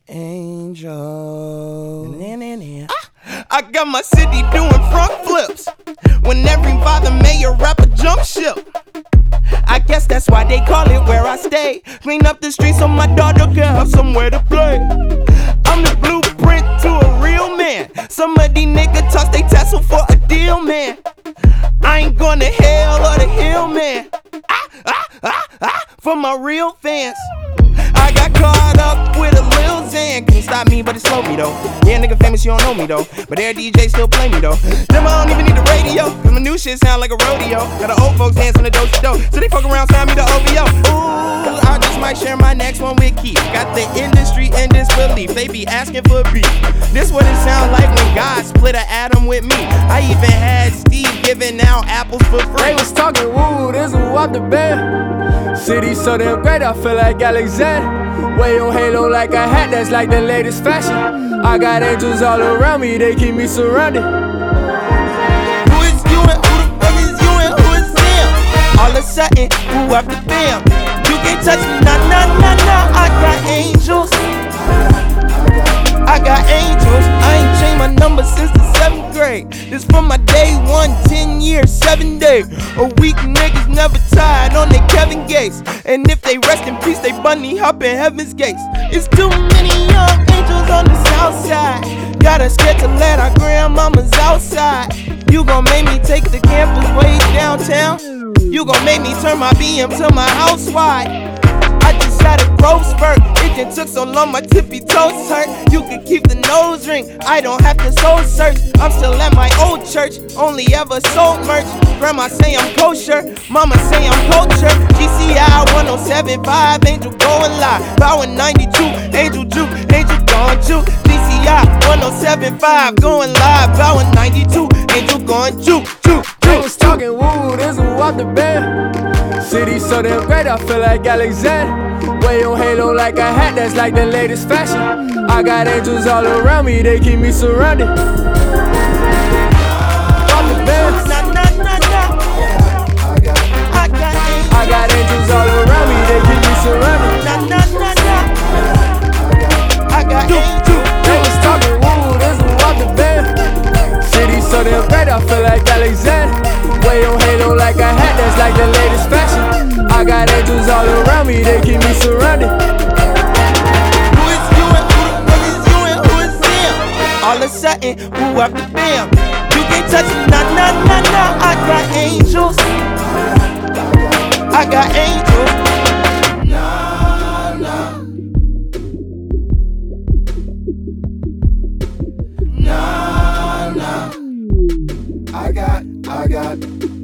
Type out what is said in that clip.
Angel. I got my city doing front flips. When every father mayor rapper jump ship. I guess that's why they call it where I stay. Clean up the streets so my daughter can have somewhere to play. I'm the blueprint to a real man. Some of these niggas toss they tassel for a deal, man. I ain't going to hell or the hill, man. For my real fans. I got caught up with a Lil Xan. Couldn't stop me, but it slowed me though. Yeah, nigga famous, you don't know me though. But their DJ still play me though. Them I don't even need the radio, cause my new shit sound like a rodeo. Got the old folks dancing the dope, so they fuck around, sound me the OVO. Ooh, I just might share my next one with Keith. Got the industry in disbelief, they be asking for beef. This what it sound like when God split an atom with me. I even had Steve giving out apples for free. They was talking woo, this was what the band. City so damn great, I feel like Alexander. Way on Halo like a hat, that's like the latest fashion. I got angels all around me, they keep me surrounded. Who is you and who the fuck is you and who is them? All of a sudden, who after bam? You can't touch me, nah, nah, nah, nah. I got angels. I got angels. I ain't changed my number since the 7th grade. This from my day one, 10 years, 7 days. A week niggas never tired on their Kevin Gates. And if they rest in peace, they bunny hop in heaven's gates. It's too many young angels on the south side. Got us scared to let our grandmamas outside. You gon' make me take the campus way downtown. You gon' make me turn my BM to my house wide. I just had a growth spurt. It just took so long, my tippy toes hurt. You can keep the nose ring, I don't have to soul search. I'm still at my old church, only ever sold merch. Grandma say I'm kosher, mama say I'm culture. GCI 107.5, Angel going live. Bowing 92, Angel juke, Angel gone juke. GCI 107.5, going live. Bowing 92, Angel going juke, juke, They juke. was talking woo, this was what the band. City so damn great, I feel like Alexander. Way on Halo like a hat, that's like the latest fashion. I got angels all around me, they keep me surrounded. What the band? Nah, nah, nah, nah. I got angels all around me, they keep me surrounded. Nah, nah, nah, nah. I got angels. They was talking woo, this was what the band. City so damn great, I feel like Alexander. Way on Halo like a hat, that's like the latest fashion. I got angels all around me, they keep me surrounded. Who is you and who the fuck is you and who is them? All of a sudden, who after bam? You can't touch me, nah, nah, nah, nah. I got angels. I got angels. I got